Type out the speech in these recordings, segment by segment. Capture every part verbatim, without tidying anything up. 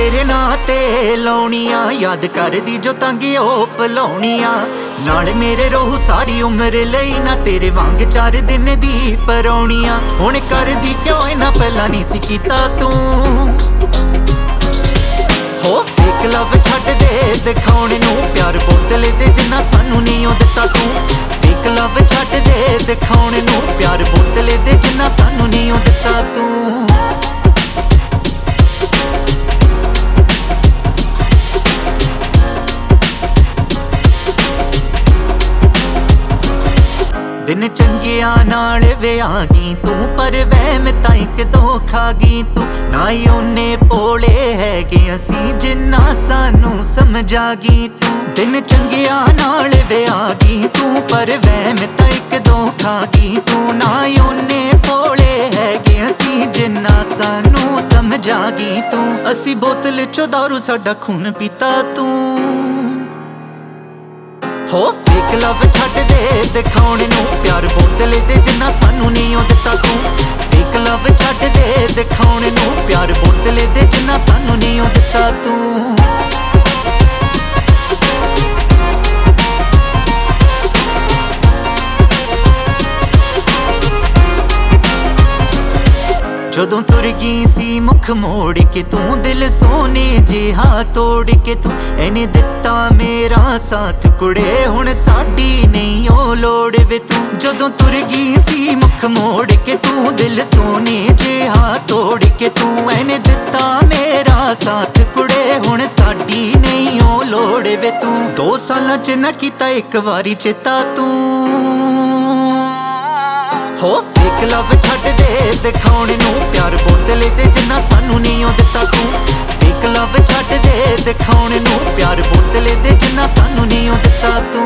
तेरे नां ते लाउणियां, याद करदी जो तंग ओ भुलाउणियां। नाल मेरे रोहू सारी उम्र लई ना तेरे वांग चार दिन दी परौणियां। हुण करदी क्यों इन्ना पहला नहीं सी कीता तूं। हो फेक लव छड्ड दे दिखाउण नूं, प्यार बोतल दे जिन्ना सानू नहीं ओ दित्ता तूं। फेक लव छड्ड दे दिखाउण नूं, प्यार बोतल दे जिन्ना सानू नहीं ओ दित्ता तूं। दिन चंगिया नाल व्यागी तू, पर वहम ताई कदों खागी तू। ना ही ओने भोले हैगे असी जिन्ना सानू समझागी तू। दिन चंगिया नाल व्यागी तू, पर वहम ताई कदों खागी तू। ना ही ओने भोले हैगे असी जिन्ना सानू समझागी तू। असी बोतल चो दारू साडा खून पीता तू। हो फेक लव छड्ड दे दिखाउण नूं, प्यार बोतल दे जिन्ना सानू नहीं ओ दित्ता तूं। फेक लव छड्ड दे दिखाउण नूं, प्यार बोतल दे जिन्ना सानू नहीं ओ दित्ता तूं। जदों तुर गई सी मुख मोड़ के तू, दिल सोने जिहा तोड़ के तू। इन्हें दिता मेरा साथ कुड़े, हुण साडी नहीं ओ लोड़ वे तू। जदों तुर गई सी मुख मोड़ के तू, दिल सोने जिहा तोड़ के तू। इन्हें दिता मेरा साथ कुड़े, हुण साडी नहीं ओ लोड़ वे तू। दो सालां च ना कीता एक वारी चेता तू। हो फेक लव छड्ड दे दिखाउण नूं, प्यार बोतल दे जिन्ना सानू नहीं ओ दित्ता तूं। फेक लव छड्ड दे दिखाउण नूं, प्यार बोतल दे जिन्ना सानू नहीं ओ दित्ता तूं।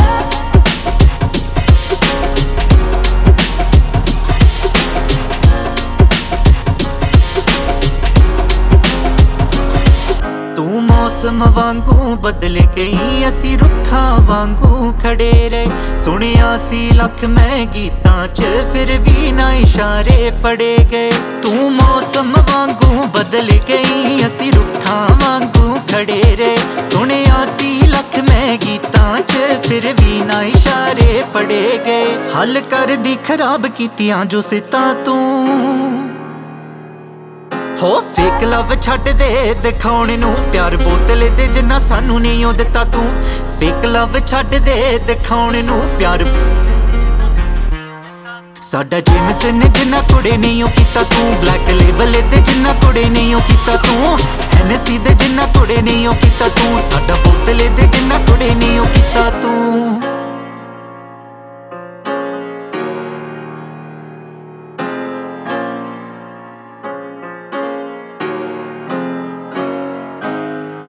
तू मौसम वांगू बदल गई, असी रुखां वांगू खड़े रहे। सुनिया सी लख मैं गीतां च, फिर भी ना इशारे पड़े गए। तू मौसम वांगू बदल गई, असी रुखां वांगू खड़े रहे। सुनिया सी लख मैं गीतां च, फिर भी ना इशारे पड़े गए। हल कर दी खराब कीतियां जो सिता तू। हो फेक लव छड्ड दे दिखाउण नूं, प्यार बोतल दे जिन्ना सानू नहीं ओ दित्ता तूं। फेक लव छड्ड दे दिखाउण नूं, प्यार साडा जेम्स ने जिन्ना कुड़े नहीं ओ कीता तूं। ब्लैक लेबल दे जिन्ना कुड़े नहीं ओ कीता तूं। एनसी दे जिन्ना कुड़े नहीं ओ कीता तूं। साडा बोतल दे जिन्ना कुड़े नहीं ओ कीता तूं।